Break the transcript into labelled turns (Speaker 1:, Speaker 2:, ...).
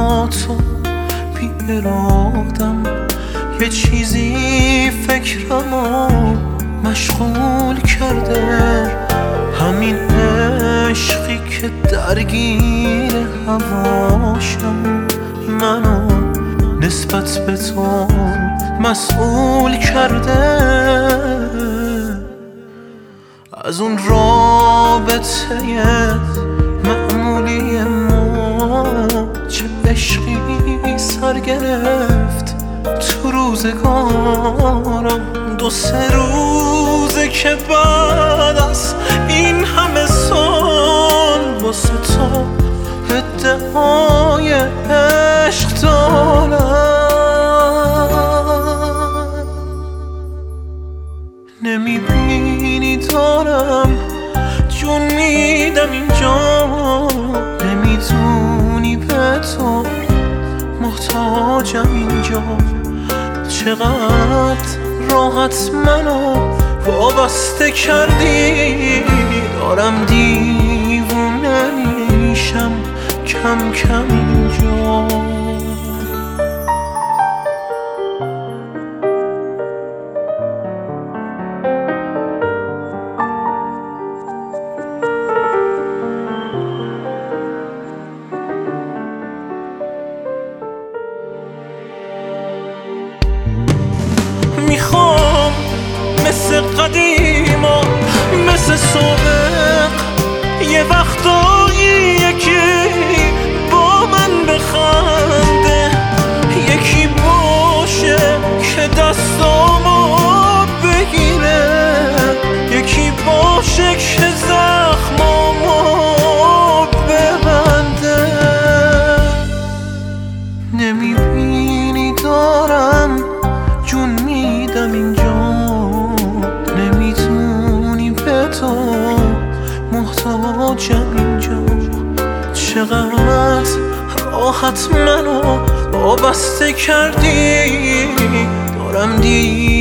Speaker 1: با تو بی ارادم، یه چیزی فکرمو مشغول کرده، همین عشقی که درگیر هواشم، منو نسبت به تو مسئول کرده. از اون رابطه معمولی ما چه عشقی سر گرفت تو روزگارم. 2-3 روزه که بعد از این همه سال واسه تو ادعای عشق دارم. نمیبینی دارم جون میدم اینجا، نمیدونی به تو محتاجم اینجا. چقدر راحت منو وابسته کردی، دارم دیوونه میشم کم کم اینجا. میخوام مثل قدیما، مثل سابق، یه وقتایی یکی با من بخنده، یکی باشه که دستامو بگیره، یکی باشه که زخمامو ببنده. نمیبینی دارم جون میدم اینجا، نمیتونی به تو محتاجم اینجا. چقدر راحت منو وابسته کردی، دارم